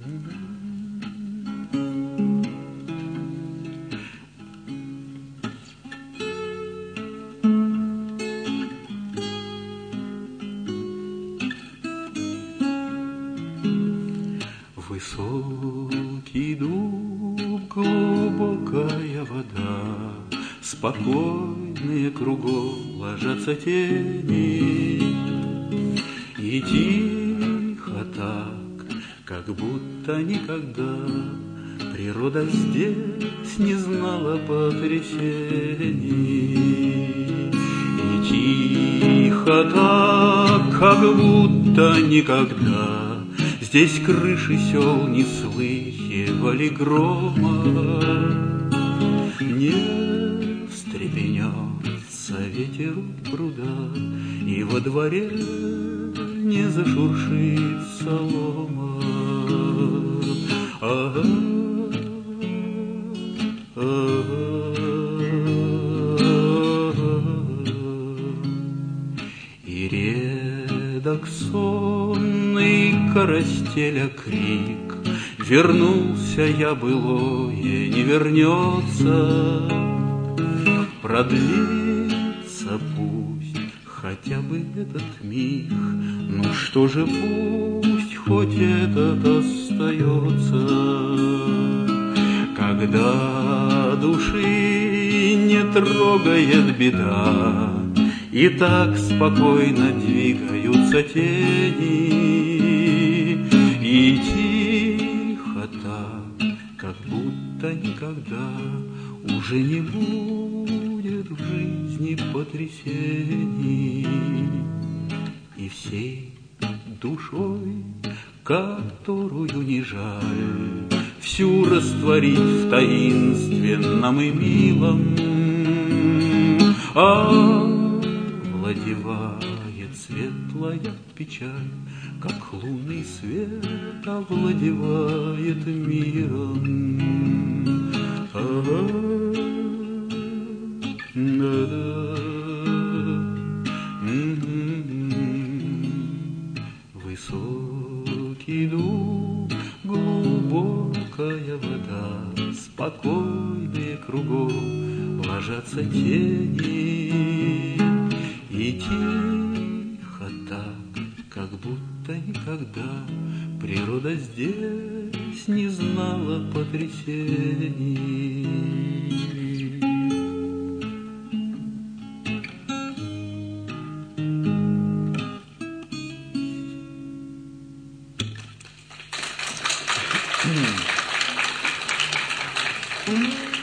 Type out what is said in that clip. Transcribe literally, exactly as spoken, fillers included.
Высокий дуб, глубокая вода, спокойные кругом ложатся тени, и тихо так, как будто никогда природа здесь не знала потрясений. И тихо так, как будто никогда здесь крыши сел не слыхивали грома, не встрепенется ветер у пруда, и во дворе не зашуршит солома. Ага, ага, и редок сонный карастеля крик: вернулся я былое, не вернется. Продлится пусть хотя бы этот миг, ну что же, пусть хоть этот остается. Когда души не трогает беда, и так спокойно двигаются тени, и тихо так, как будто никогда уже не будет в жизни потрясений. И всей душой, которую не жаль всю растворить в таинственном и милом, овладевает светлая печаль, как лунный свет овладевает миром. Ага, да-да, высокий дуб, глубокая вода, спокойные кругом ложатся тени, и тихо так, как будто никогда природа здесь не знала потрясений. Mm-hmm.